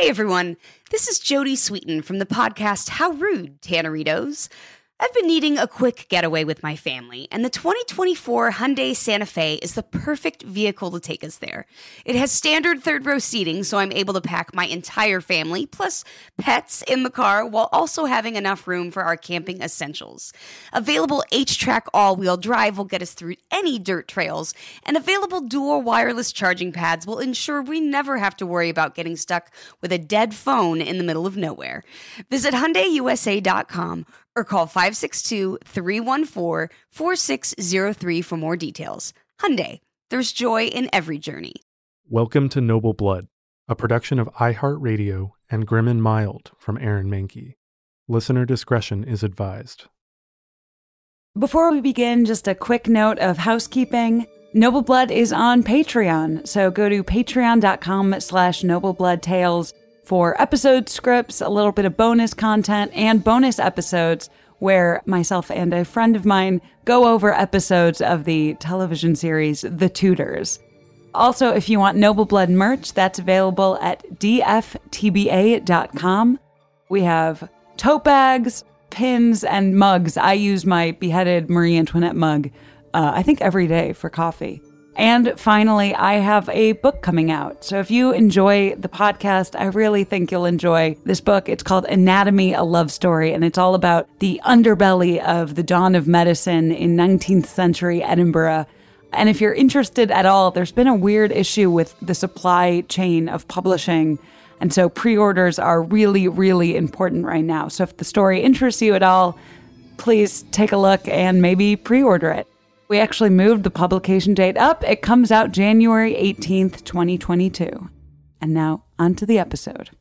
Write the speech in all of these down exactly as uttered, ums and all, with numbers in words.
everyone, this is Jodie Sweetin from the podcast How Rude, Tanneritos. I've been needing a quick getaway with my family, and the twenty twenty-four Hyundai Santa Fe is the perfect vehicle to take us there. It has standard third-row seating, so I'm able to pack my entire family, plus pets, in the car, while also having enough room for our camping essentials. Available H-Track all-wheel drive will get us through any dirt trails, and available dual wireless charging pads will ensure we never have to worry about getting stuck with a dead phone in the middle of nowhere. Visit Hyundai U S A dot com or call five six two, three one four, four six zero three for more details. Hyundai, there's joy in every journey. Welcome to Noble Blood, a production of iHeartRadio and Grim and Mild from Aaron Mahnke. Listener discretion is advised. Before we begin, just a quick note of housekeeping. Noble Blood is on Patreon, so go to patreon.com slash noblebloodtales for episode scripts, a little bit of bonus content, and bonus episodes where myself and a friend of mine go over episodes of the television series The Tudors. Also, if you want Noble Blood merch, that's available at d f t b a dot com. We have tote bags, pins, and mugs. I use my beheaded Marie Antoinette mug, uh, I think every day for coffee. And finally, I have a book coming out. So if you enjoy the podcast, I really think you'll enjoy this book. It's called Anatomy, a Love Story, and it's all about the underbelly of the dawn of medicine in nineteenth century Edinburgh. And if you're interested at all, there's been a weird issue with the supply chain of publishing. And so pre-orders are really, really important right now. So if the story interests you at all, please take a look and maybe pre-order it. We actually moved the publication date up. It comes out January eighteenth, twenty twenty-two. And now, on to the episode.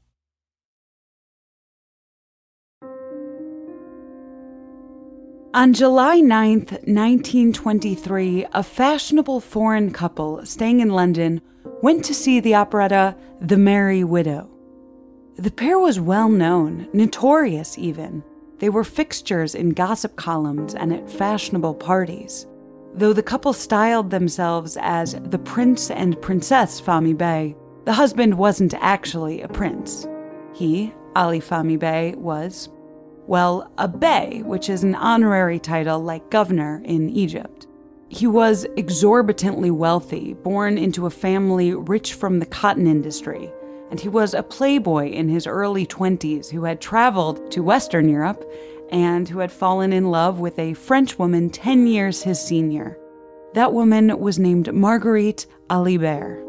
On July ninth, nineteen twenty-three, a fashionable foreign couple staying in London went to see the operetta The Merry Widow. The pair was well known, notorious even. They were fixtures in gossip columns and at fashionable parties. Though the couple styled themselves as the Prince and Princess Fahmy Bey, the husband wasn't actually a prince. He, Ali Fahmy Bey, was, well, a bey, which is an honorary title like governor in Egypt. He was exorbitantly wealthy, born into a family rich from the cotton industry, and he was a playboy in his early twenties who had traveled to Western Europe and who had fallen in love with a French woman ten years his senior. That woman was named Marguerite Alibert.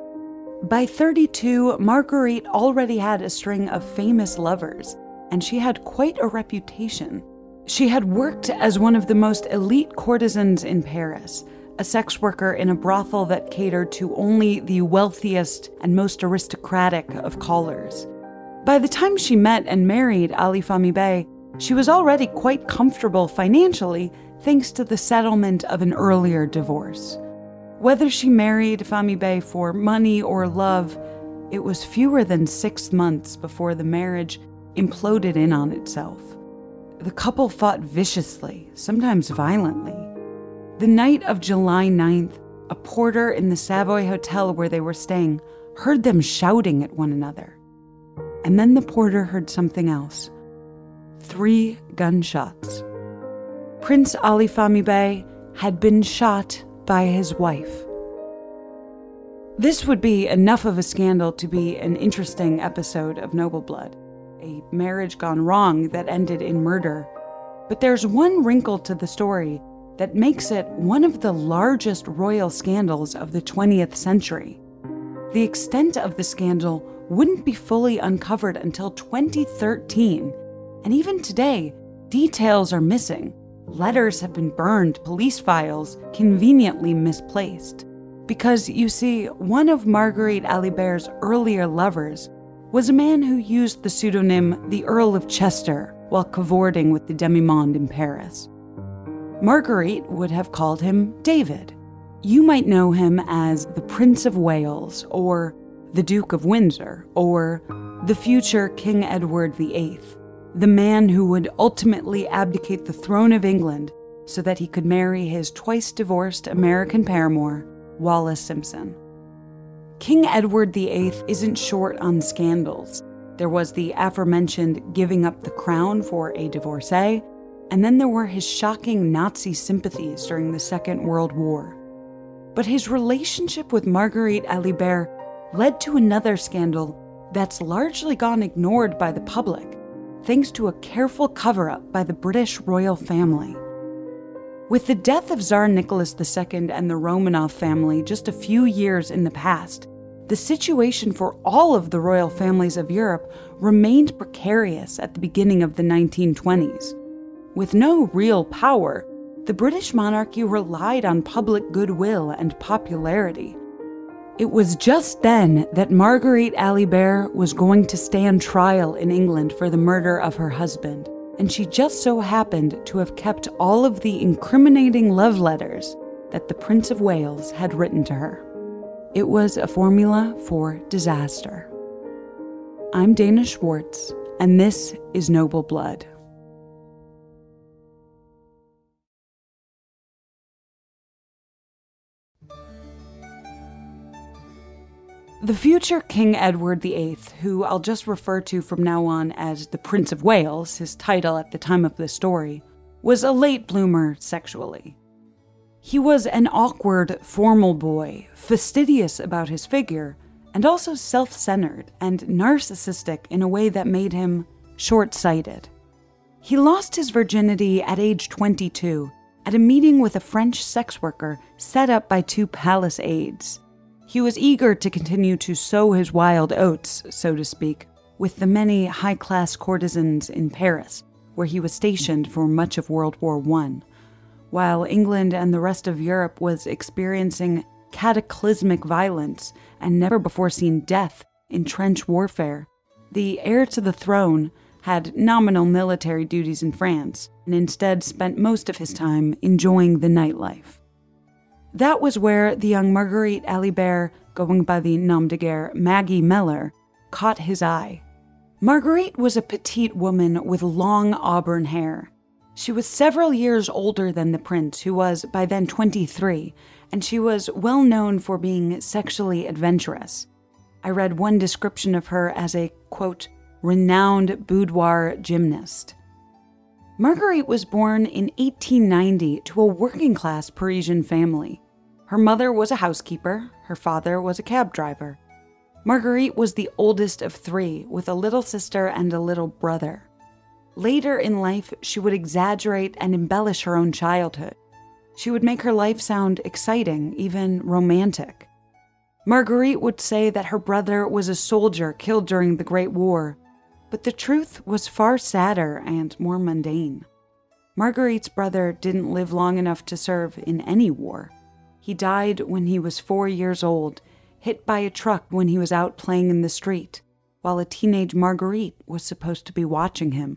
By thirty-two, Marguerite already had a string of famous lovers, and she had quite a reputation. She had worked as one of the most elite courtesans in Paris, a sex worker in a brothel that catered to only the wealthiest and most aristocratic of callers. By the time she met and married Ali Fahmy Bey, she was already quite comfortable financially thanks to the settlement of an earlier divorce. Whether she married Fahmy Bey for money or love, it was fewer than six months before the marriage imploded in on itself. The couple fought viciously, sometimes violently. The night of July ninth, a porter in the Savoy Hotel where they were staying heard them shouting at one another. And then the porter heard something else. Three gunshots. Prince Ali Fahmy Bey had been shot by his wife. This would be enough of a scandal to be an interesting episode of Noble Blood, a marriage gone wrong that ended in murder. But there's one wrinkle to the story that makes it one of the largest royal scandals of the twentieth century. The extent of the scandal wouldn't be fully uncovered until twenty thirteen. And even today, details are missing. Letters have been burned, police files conveniently misplaced. Because, you see, one of Marguerite Alibert's earlier lovers was a man who used the pseudonym the Earl of Chester while cavorting with the demi-monde in Paris. Marguerite would have called him David. You might know him as the Prince of Wales, or the Duke of Windsor, or the future King Edward the Eighth. The man who would ultimately abdicate the throne of England so that he could marry his twice-divorced American paramour, Wallis Simpson. King Edward the Eighth isn't short on scandals. There was the aforementioned giving up the crown for a divorcee, and then there were his shocking Nazi sympathies during the Second World War. But his relationship with Marguerite Alibert led to another scandal that's largely gone ignored by the public, thanks to a careful cover-up by the British royal family. With the death of Tsar Nicholas the Second and the Romanov family just a few years in the past, the situation for all of the royal families of Europe remained precarious at the beginning of the nineteen twenties. With no real power, the British monarchy relied on public goodwill and popularity. It was just then that Marguerite Alibert was going to stand trial in England for the murder of her husband, and she just so happened to have kept all of the incriminating love letters that the Prince of Wales had written to her. It was a formula for disaster. I'm Dana Schwartz, and this is Noble Blood. The future King Edward the Eighth, who I'll just refer to from now on as the Prince of Wales, his title at the time of this story, was a late bloomer sexually. He was an awkward, formal boy, fastidious about his figure, and also self-centered and narcissistic in a way that made him short-sighted. He lost his virginity at age twenty-two at a meeting with a French sex worker set up by two palace aides. He was eager to continue to sow his wild oats, so to speak, with the many high-class courtesans in Paris, where he was stationed for much of World War One. While England and the rest of Europe was experiencing cataclysmic violence and never-before-seen death in trench warfare, the heir to the throne had nominal military duties in France and instead spent most of his time enjoying the nightlife. That was where the young Marguerite Alibert, going by the nom de guerre Maggie Mellor, caught his eye. Marguerite was a petite woman with long auburn hair. She was several years older than the prince, who was by then twenty-three, and she was well known for being sexually adventurous. I read one description of her as a, quote, renowned boudoir gymnast. Marguerite was born in eighteen ninety to a working-class Parisian family. Her mother was a housekeeper, her father was a cab driver. Marguerite was the oldest of three, with a little sister and a little brother. Later in life, she would exaggerate and embellish her own childhood. She would make her life sound exciting, even romantic. Marguerite would say that her brother was a soldier killed during the Great War, but the truth was far sadder and more mundane. Marguerite's brother didn't live long enough to serve in any war. He died when he was four years old, hit by a truck when he was out playing in the street, while a teenage Marguerite was supposed to be watching him.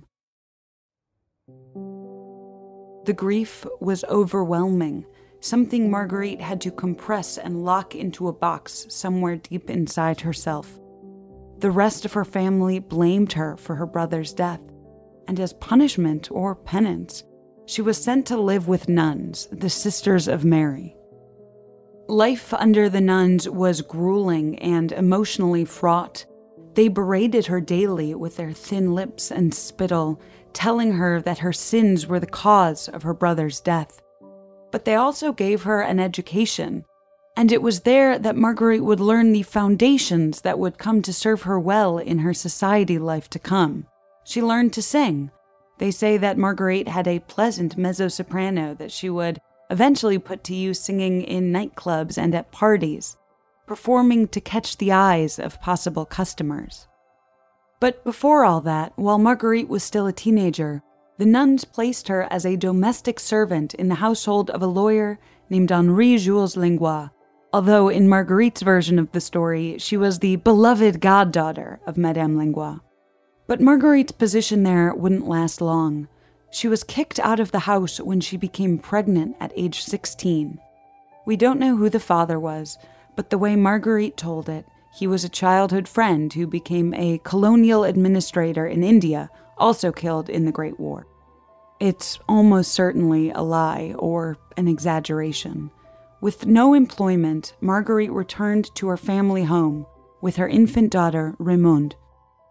The grief was overwhelming, something Marguerite had to compress and lock into a box somewhere deep inside herself. The rest of her family blamed her for her brother's death, and as punishment or penance, she was sent to live with nuns, the Sisters of Mary. Life under the nuns was grueling and emotionally fraught. They berated her daily with their thin lips and spittle, telling her that her sins were the cause of her brother's death. But they also gave her an education, and it was there that Marguerite would learn the foundations that would come to serve her well in her society life to come. She learned to sing. They say that Marguerite had a pleasant mezzo-soprano that she would eventually put to use singing in nightclubs and at parties, performing to catch the eyes of possible customers. But before all that, while Marguerite was still a teenager, the nuns placed her as a domestic servant in the household of a lawyer named Henri Jules Langlois, although in Marguerite's version of the story, she was the beloved goddaughter of Madame Langlois. But Marguerite's position there wouldn't last long. She was kicked out of the house when she became pregnant at age sixteen. We don't know who the father was, but the way Marguerite told it, he was a childhood friend who became a colonial administrator in India, also killed in the Great War. It's almost certainly a lie or an exaggeration. With no employment, Marguerite returned to her family home with her infant daughter, Raymonde.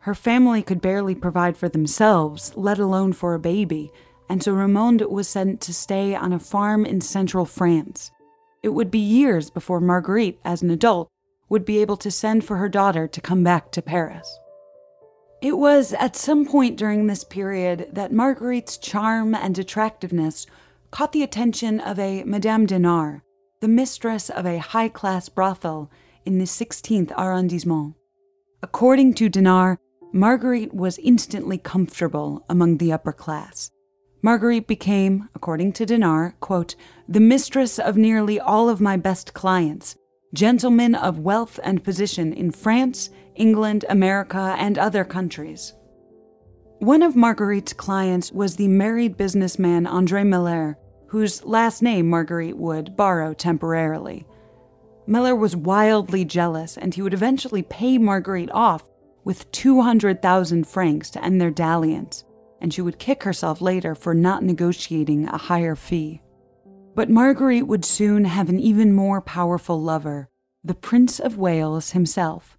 Her family could barely provide for themselves, let alone for a baby, and so Raymonde was sent to stay on a farm in central France. It would be years before Marguerite, as an adult, would be able to send for her daughter to come back to Paris. It was at some point during this period that Marguerite's charm and attractiveness caught the attention of a Madame Denard, the mistress of a high-class brothel in the sixteenth arrondissement. According to Denard, Marguerite was instantly comfortable among the upper class. Marguerite became, according to Denard, quote, the mistress of nearly all of my best clients, gentlemen of wealth and position in France, England, America, and other countries. One of Marguerite's clients was the married businessman André Miller, whose last name Marguerite would borrow temporarily. Miller was wildly jealous, and he would eventually pay Marguerite off with two hundred thousand francs to end their dalliance, and she would kick herself later for not negotiating a higher fee. But Marguerite would soon have an even more powerful lover, the Prince of Wales himself.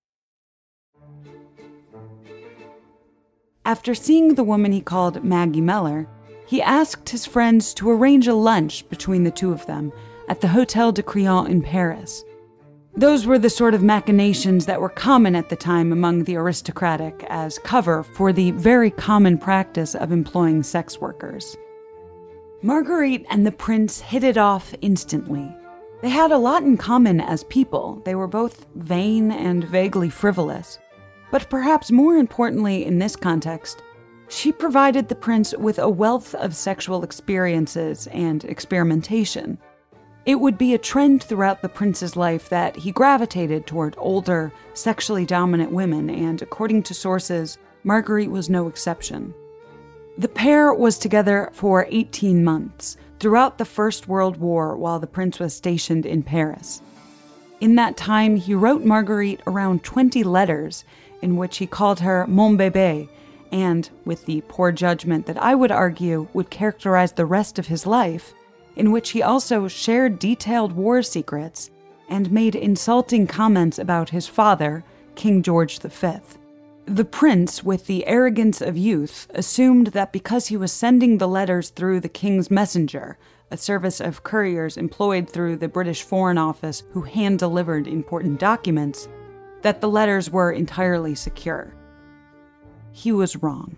After seeing the woman he called Maggie Miller, he asked his friends to arrange a lunch between the two of them at the Hôtel de Crillon in Paris. Those were the sort of machinations that were common at the time among the aristocratic as cover for the very common practice of employing sex workers. Marguerite and the prince hit it off instantly. They had a lot in common as people. They were both vain and vaguely frivolous. But perhaps more importantly in this context, she provided the prince with a wealth of sexual experiences and experimentation. It would be a trend throughout the prince's life that he gravitated toward older, sexually dominant women, and according to sources, Marguerite was no exception. The pair was together for eighteen months, throughout the First World War while the prince was stationed in Paris. In that time, he wrote Marguerite around twenty letters in which he called her mon bébé, and, with the poor judgment that I would argue would characterize the rest of his life, in which he also shared detailed war secrets and made insulting comments about his father, King George the Fifth. The prince, with the arrogance of youth, assumed that because he was sending the letters through the king's messenger, a service of couriers employed through the British Foreign Office who hand-delivered important documents, that the letters were entirely secure. He was wrong.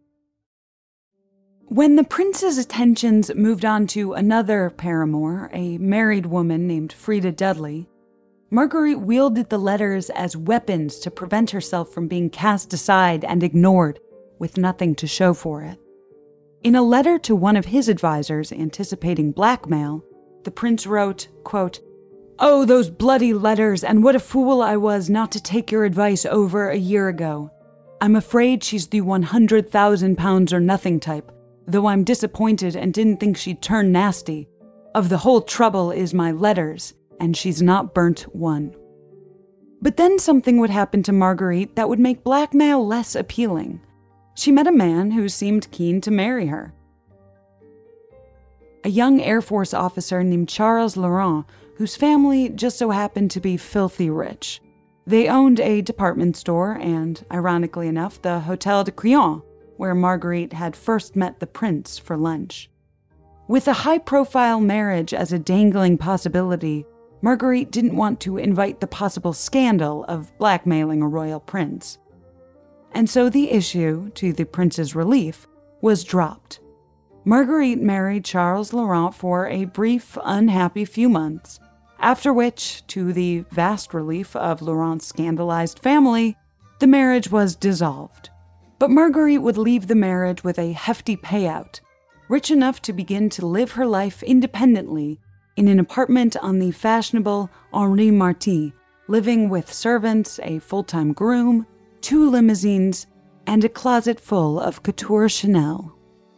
When the prince's attentions moved on to another paramour, a married woman named Frida Dudley, Marguerite wielded the letters as weapons to prevent herself from being cast aside and ignored, with nothing to show for it. In a letter to one of his advisors anticipating blackmail, the prince wrote, quote, "Oh, those bloody letters, and what a fool I was not to take your advice over a year ago. I'm afraid she's the one hundred thousand pounds or nothing type, though I'm disappointed and didn't think she'd turn nasty. Of the whole trouble is my letters, and she's not burnt one." But then something would happen to Marguerite that would make blackmail less appealing. She met a man who seemed keen to marry her. A young Air Force officer named Charles Laurent, whose family just so happened to be filthy rich. They owned a department store and, ironically enough, the Hôtel de Crillon, where Marguerite had first met the prince for lunch. With a high-profile marriage as a dangling possibility, Marguerite didn't want to invite the possible scandal of blackmailing a royal prince. And so the issue, to the prince's relief, was dropped. Marguerite married Charles Laurent for a brief, unhappy few months, after which, to the vast relief of Laurent's scandalized family, the marriage was dissolved. But Marguerite would leave the marriage with a hefty payout, rich enough to begin to live her life independently in an apartment on the fashionable Henri Martin, living with servants, a full-time groom, two limousines, and a closet full of couture Chanel.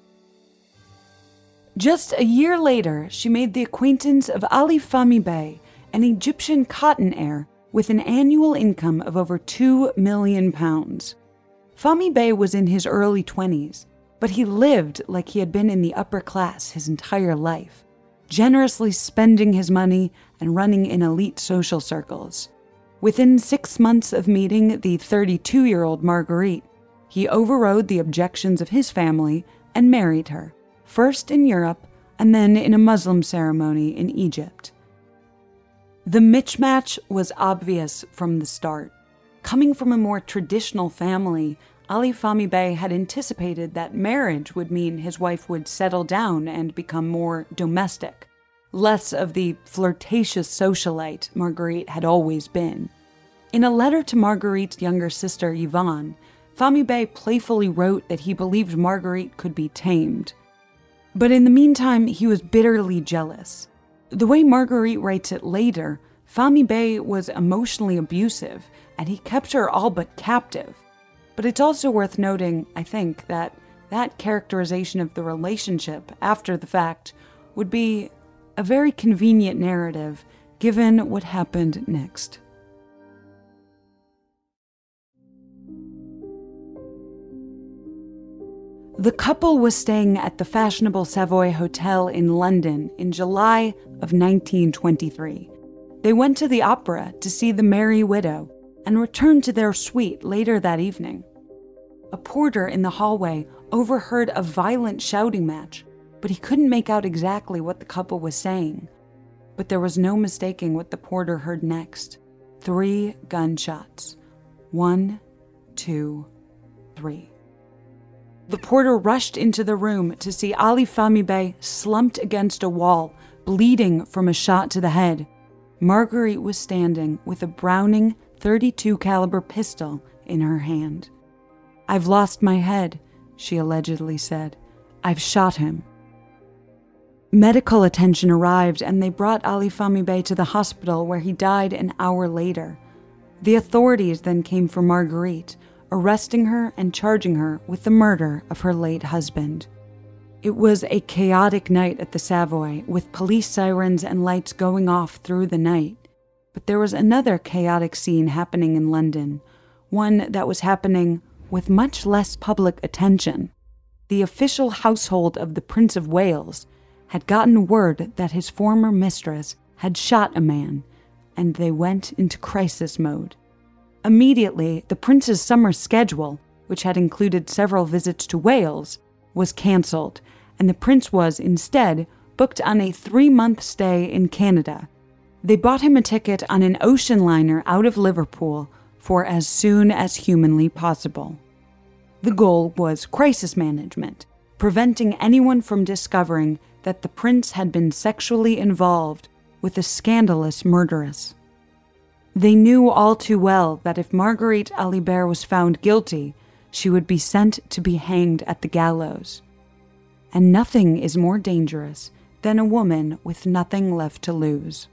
Just a year later, she made the acquaintance of Ali Fahmy Bey, an Egyptian cotton heir with an annual income of over two million pounds. Fahmy Bey was in his early twenties, but he lived like he had been in the upper class his entire life, generously spending his money and running in elite social circles. Within six months of meeting the thirty-two-year-old Marguerite, he overrode the objections of his family and married her, first in Europe and then in a Muslim ceremony in Egypt. The mismatch was obvious from the start. Coming from a more traditional family, Ali Fahmy Bey had anticipated that marriage would mean his wife would settle down and become more domestic, less of the flirtatious socialite Marguerite had always been. In a letter to Marguerite's younger sister Yvonne, Fahmy Bey playfully wrote that he believed Marguerite could be tamed. But in the meantime, he was bitterly jealous. The way Marguerite writes it later, Fahmy Bey was emotionally abusive, and he kept her all but captive. But it's also worth noting, I think, that that characterization of the relationship after the fact would be a very convenient narrative given what happened next. The couple was staying at the fashionable Savoy Hotel in London in July of nineteen twenty-three. They went to the opera to see The Merry Widow and returned to their suite later that evening. A porter in the hallway overheard a violent shouting match, but he couldn't make out exactly what the couple was saying. But there was no mistaking what the porter heard next. Three gunshots. One, two, three. The porter rushed into the room to see Ali Fahmy Bey slumped against a wall, bleeding from a shot to the head. Marguerite was standing with a Browning thirty-two caliber pistol in her hand. "I've lost my head," she allegedly said. "I've shot him." Medical attention arrived and they brought Ali Fahmy Bey to the hospital where he died an hour later. The authorities then came for Marguerite, arresting her and charging her with the murder of her late husband. It was a chaotic night at the Savoy, with police sirens and lights going off through the night. But there was another chaotic scene happening in London, one that was happening with much less public attention. The official household of the Prince of Wales had gotten word that his former mistress had shot a man, and they went into crisis mode. Immediately, the prince's summer schedule, which had included several visits to Wales, was cancelled, and the prince was, instead, booked on a three-month stay in Canada. They bought him a ticket on an ocean liner out of Liverpool for as soon as humanly possible. The goal was crisis management, preventing anyone from discovering that the prince had been sexually involved with a scandalous murderess. They knew all too well that if Marguerite Alibert was found guilty, she would be sent to be hanged at the gallows. And nothing is more dangerous than a woman with nothing left to lose.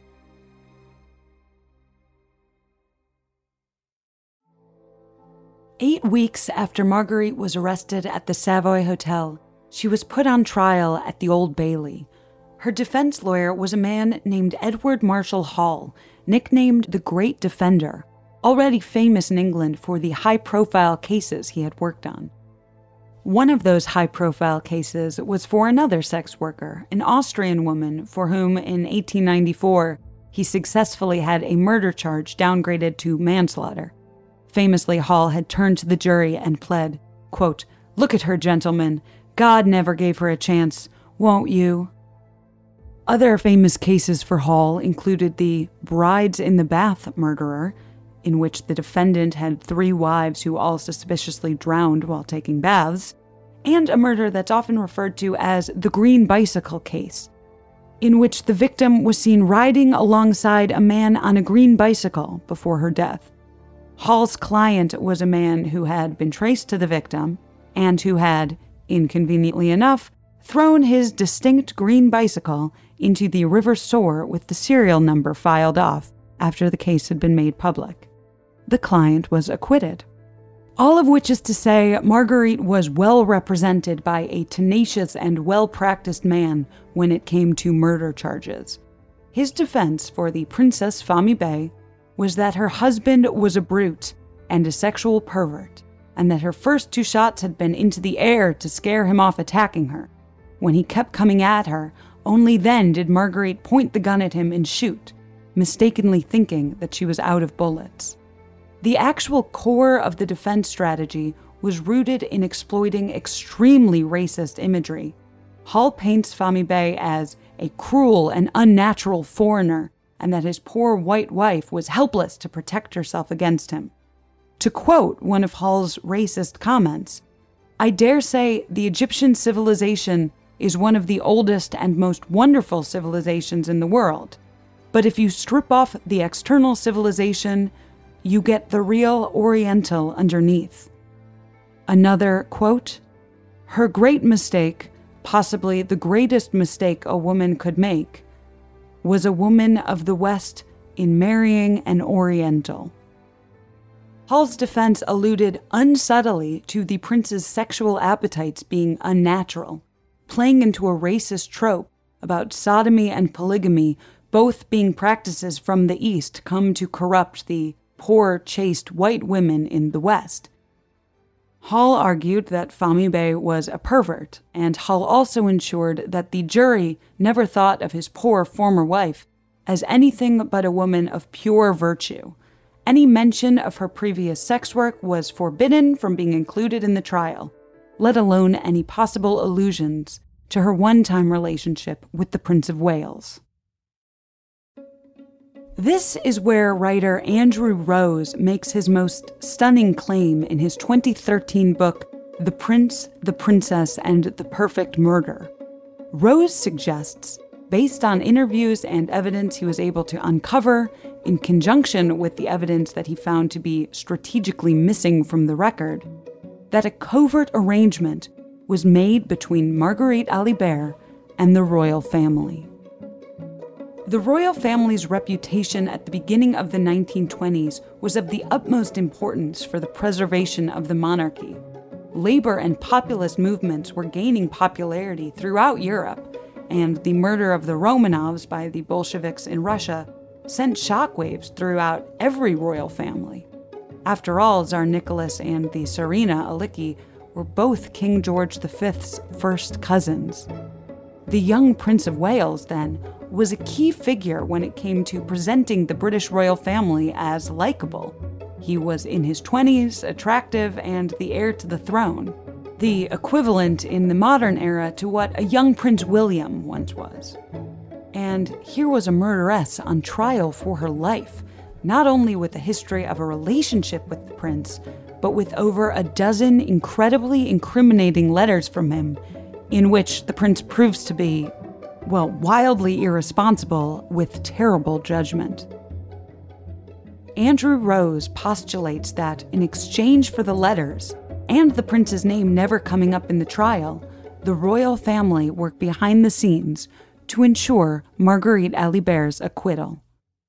Eight weeks after Marguerite was arrested at the Savoy Hotel, she was put on trial at the Old Bailey. Her defense lawyer was a man named Edward Marshall Hall, nicknamed the Great Defender, already famous in England for the high-profile cases he had worked on. One of those high-profile cases was for another sex worker, an Austrian woman for whom, in eighteen ninety-four, he successfully had a murder charge downgraded to manslaughter. Famously, Hall had turned to the jury and pled, quote, "Look at her, gentlemen. God never gave her a chance. Won't you?" Other famous cases for Hall included the Brides in the Bath murderer, in which the defendant had three wives who all suspiciously drowned while taking baths, and a murder that's often referred to as the Green Bicycle case, in which the victim was seen riding alongside a man on a green bicycle before her death. Hall's client was a man who had been traced to the victim and who had, inconveniently enough, thrown his distinct green bicycle into the River Soar with the serial number filed off after the case had been made public. The client was acquitted. All of which is to say, Marguerite was well represented by a tenacious and well-practiced man when it came to murder charges. His defense for the Princess Fahmy Bey was that her husband was a brute and a sexual pervert, and that her first two shots had been into the air to scare him off attacking her. When he kept coming at her, only then did Marguerite point the gun at him and shoot, mistakenly thinking that she was out of bullets. The actual core of the defense strategy was rooted in exploiting extremely racist imagery. Hall paints Fahmy Bey as a cruel and unnatural foreigner, and that his poor white wife was helpless to protect herself against him. To quote one of Hall's racist comments, "I dare say the Egyptian civilization is one of the oldest and most wonderful civilizations in the world. But if you strip off the external civilization, you get the real Oriental underneath." Another quote, "Her great mistake, possibly the greatest mistake a woman could make, was a woman of the West in marrying an Oriental." Hall's defense alluded unsubtly to the prince's sexual appetites being unnatural, playing into a racist trope about sodomy and polygamy both being practices from the East come to corrupt the poor, chaste white women in the West. Hall argued that Fahmy Bey was a pervert, and Hall also ensured that the jury never thought of his poor former wife as anything but a woman of pure virtue. Any mention of her previous sex work was forbidden from being included in the trial, let alone any possible allusions to her one-time relationship with the Prince of Wales. This is where writer Andrew Rose makes his most stunning claim in his twenty thirteen book, The Prince, the Princess, and the Perfect Murder. Rose suggests, based on interviews and evidence he was able to uncover, in conjunction with the evidence that he found to be strategically missing from the record, that a covert arrangement was made between Marguerite Alibert and the royal family. The royal family's reputation at the beginning of the nineteen twenties was of the utmost importance for the preservation of the monarchy. Labor and populist movements were gaining popularity throughout Europe, and the murder of the Romanovs by the Bolsheviks in Russia sent shockwaves throughout every royal family. After all, Tsar Nicholas and the Tsarina Aliki were both King George the Fifth's first cousins. The young Prince of Wales, then, was a key figure when it came to presenting the British royal family as likable. He was in his twenties, attractive, and the heir to the throne, the equivalent in the modern era to what a young Prince William once was. And here was a murderess on trial for her life, not only with a history of a relationship with the prince, but with over a dozen incredibly incriminating letters from him, in which the prince proves to be, well, wildly irresponsible with terrible judgment. Andrew Rose postulates that in exchange for the letters, and the prince's name never coming up in the trial, the royal family worked behind the scenes to ensure Marguerite Alibert's acquittal.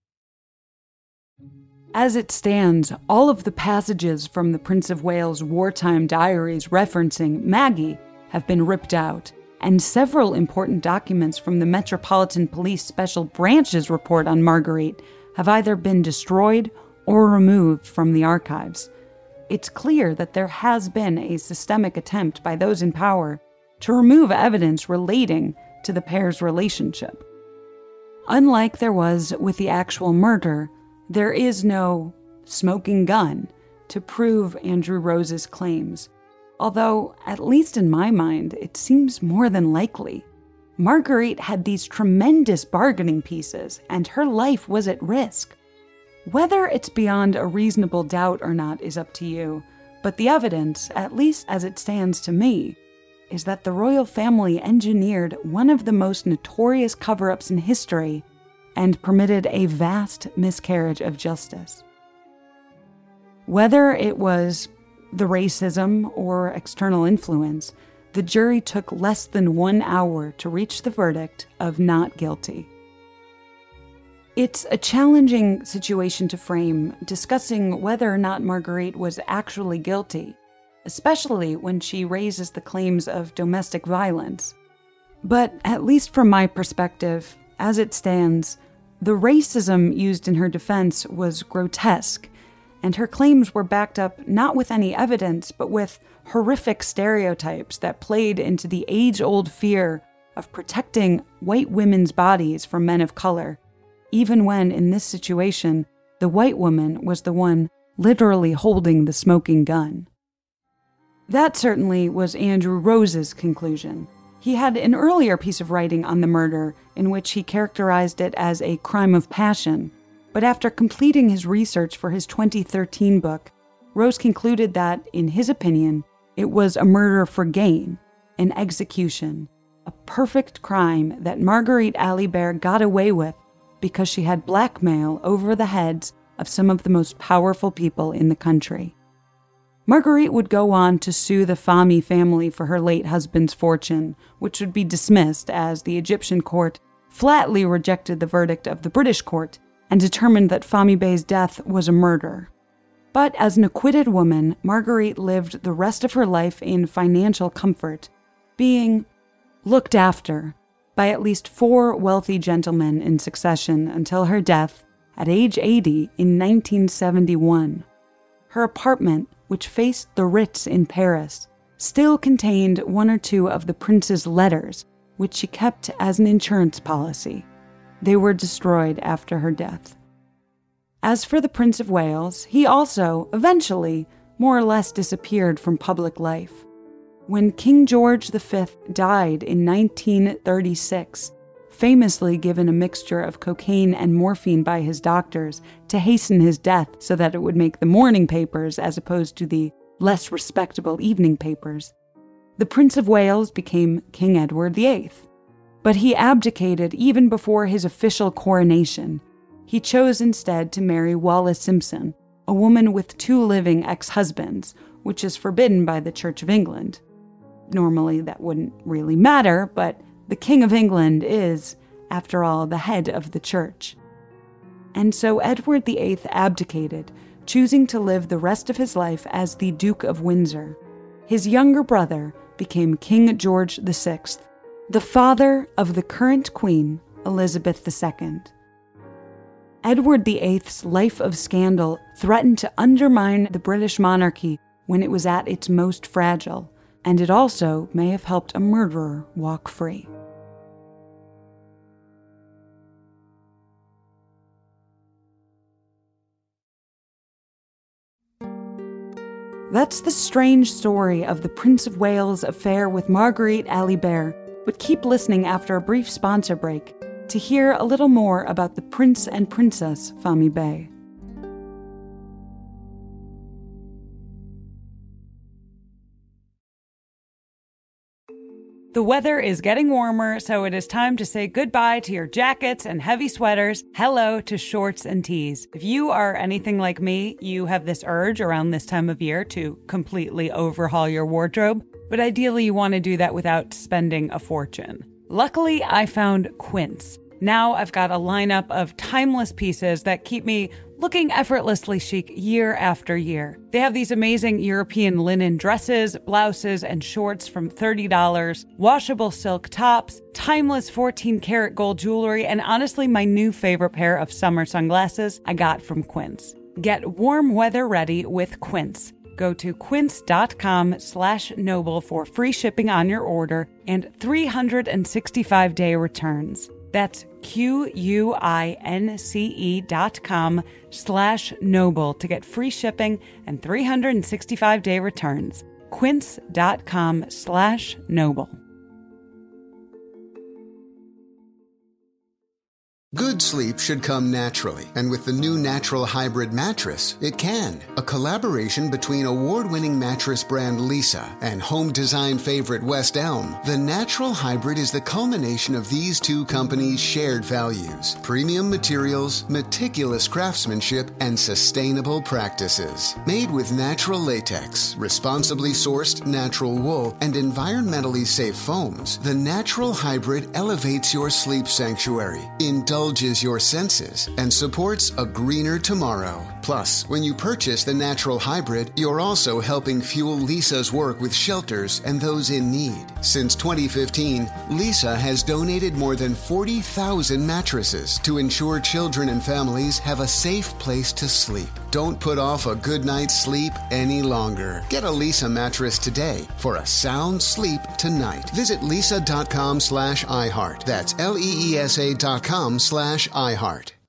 As it stands, all of the passages from the Prince of Wales' wartime diaries referencing Maggie have been ripped out, and several important documents from the Metropolitan Police Special Branch's report on Marguerite have either been destroyed or removed from the archives. It's clear that there has been a systemic attempt by those in power to remove evidence relating to the pair's relationship. Unlike there was with the actual murder, there is no smoking gun to prove Andrew Rose's claims, although, at least in my mind, it seems more than likely. Marguerite had these tremendous bargaining pieces, and her life was at risk. Whether it's beyond a reasonable doubt or not is up to you, but the evidence, at least as it stands to me, is that the royal family engineered one of the most notorious cover-ups in history and permitted a vast miscarriage of justice. Whether it was the racism or external influence, the jury took less than one hour to reach the verdict of not guilty. It's a challenging situation to frame, discussing whether or not Marguerite was actually guilty, especially when she raises the claims of domestic violence. But at least from my perspective, as it stands, the racism used in her defense was grotesque, and her claims were backed up not with any evidence, but with horrific stereotypes that played into the age-old fear of protecting white women's bodies from men of color, even when, in this situation, the white woman was the one literally holding the smoking gun. That certainly was Andrew Rose's conclusion. He had an earlier piece of writing on the murder in which he characterized it as a crime of passion, but after completing his research for his twenty thirteen book, Rose concluded that, in his opinion, it was a murder for gain, an execution, a perfect crime that Marguerite Alibert got away with because she had blackmail over the heads of some of the most powerful people in the country. Marguerite would go on to sue the Fahmy family for her late husband's fortune, which would be dismissed as the Egyptian court flatly rejected the verdict of the British court and determined that Fahmy Bey's death was a murder. But as an acquitted woman, Marguerite lived the rest of her life in financial comfort, being looked after by at least four wealthy gentlemen in succession until her death at age eighty in nineteen seventy-one. Her apartment, which faced the Ritz in Paris, still contained one or two of the prince's letters, which she kept as an insurance policy. They were destroyed after her death. As for the Prince of Wales, he also, eventually, more or less disappeared from public life. When King George the Fifth died in nineteen thirty-six, famously given a mixture of cocaine and morphine by his doctors to hasten his death so that it would make the morning papers as opposed to the less respectable evening papers, the Prince of Wales became King Edward the Eighth. But he abdicated even before his official coronation. He chose instead to marry Wallis Simpson, a woman with two living ex-husbands, which is forbidden by the Church of England. Normally, that wouldn't really matter, but the King of England is, after all, the head of the church. And so Edward the Eighth abdicated, choosing to live the rest of his life as the Duke of Windsor. His younger brother became King George the Sixth, the father of the current Queen, Elizabeth the Second. Edward the Eighth's life of scandal threatened to undermine the British monarchy when it was at its most fragile, and it also may have helped a murderer walk free. That's the strange story of the Prince of Wales' affair with Marguerite Alibert, but keep listening after a brief sponsor break to hear a little more about the Prince and Princess Fahmy Bey. The weather is getting warmer, so it is time to say goodbye to your jackets and heavy sweaters. Hello to shorts and tees. If you are anything like me, you have this urge around this time of year to completely overhaul your wardrobe, but ideally you want to do that without spending a fortune. Luckily, I found Quince. Now I've got a lineup of timeless pieces that keep me looking effortlessly chic year after year. They have these amazing European linen dresses, blouses, and shorts from thirty dollars, washable silk tops, timeless fourteen karat gold jewelry, and honestly, my new favorite pair of summer sunglasses I got from Quince. Get warm weather ready with Quince. Go to quince.com slash noble for free shipping on your order and three hundred sixty-five day returns. That's Q-U-I-N-C-E dot com slash noble to get free shipping and three hundred sixty-five day returns. Quince.com slash noble. Good sleep should come naturally, and with the new Natural Hybrid mattress, it can. A collaboration between award-winning mattress brand Leesa and home design favorite West Elm, the Natural Hybrid is the culmination of these two companies' shared values: premium materials, meticulous craftsmanship, and sustainable practices. Made with natural latex, responsibly sourced natural wool, and environmentally safe foams, the Natural Hybrid elevates your sleep sanctuary, indulges your senses, and supports a greener tomorrow. Plus, when you purchase the Natural Hybrid, you're also helping fuel Leesa's work with shelters and those in need. Since twenty fifteen, Leesa has donated more than forty thousand mattresses to ensure children and families have a safe place to sleep. Don't put off a good night's sleep any longer. Get a Leesa mattress today for a sound sleep tonight. Visit leesa.com slash iHeart. That's L E E S A dot com slash iHeart.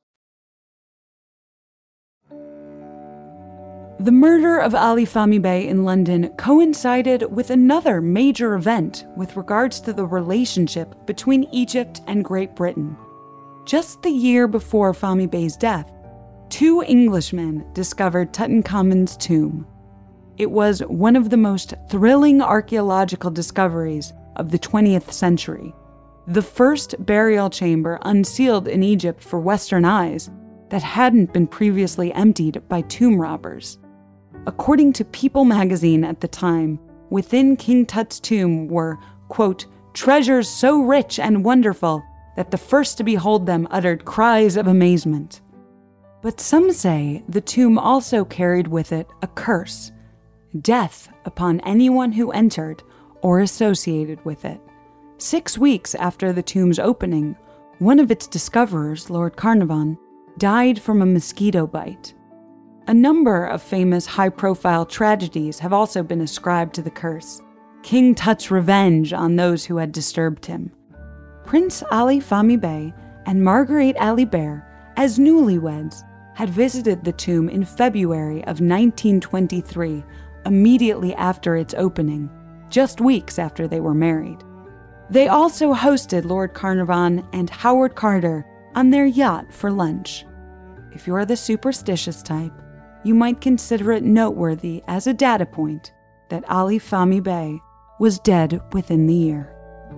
The murder of Ali Fahmy Bey in London coincided with another major event with regards to the relationship between Egypt and Great Britain. Just the year before Fahmy Bey's death, two Englishmen discovered Tutankhamun's tomb. It was one of the most thrilling archaeological discoveries of the twentieth century, the first burial chamber unsealed in Egypt for Western eyes that hadn't been previously emptied by tomb robbers. According to People magazine at the time, within King Tut's tomb were, quote, treasures so rich and wonderful that the first to behold them uttered cries of amazement. But some say the tomb also carried with it a curse, death upon anyone who entered or associated with it. Six weeks after the tomb's opening, one of its discoverers, Lord Carnarvon, died from a mosquito bite. A number of famous high-profile tragedies have also been ascribed to the curse. King Tut's revenge on those who had disturbed him. Prince Ali Fahmy Bey and Marguerite Alibert, as newlyweds, had visited the tomb in February of nineteen twenty-three, immediately after its opening, just weeks after they were married. They also hosted Lord Carnarvon and Howard Carter on their yacht for lunch. If you're the superstitious type, you might consider it noteworthy as a data point that Ali Fahmy Bey was dead within the year.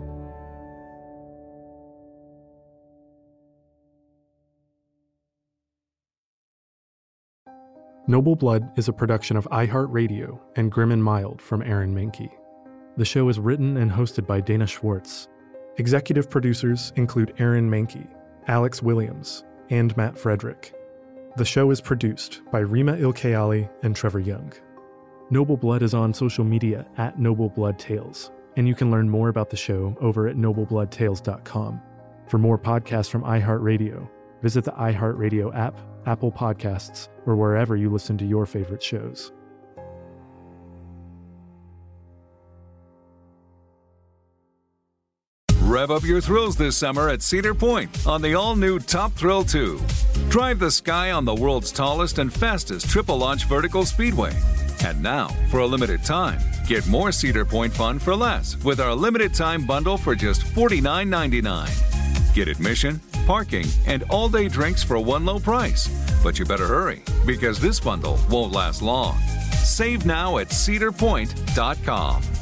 Noble Blood is a production of iHeartRadio and Grim and Mild from Aaron Mahnke. The show is written and hosted by Dana Schwartz. Executive producers include Aaron Mahnke, Alex Williams, and Matt Frederick. The show is produced by Rima Ilkayali and Trevor Young. Noble Blood is on social media at Noble Blood Tales, and you can learn more about the show over at noble blood tales dot com. For more podcasts from iHeartRadio, visit the iHeartRadio app, Apple Podcasts, or wherever you listen to your favorite shows. Rev up your thrills this summer at Cedar Point on the all-new Top Thrill two. Drive the sky on the world's tallest and fastest triple-launch vertical speedway. And now, for a limited time, get more Cedar Point fun for less with our limited-time bundle for just forty-nine ninety-nine. Get admission, parking, and all-day drinks for one low price. But you better hurry, because this bundle won't last long. Save now at cedar point dot com.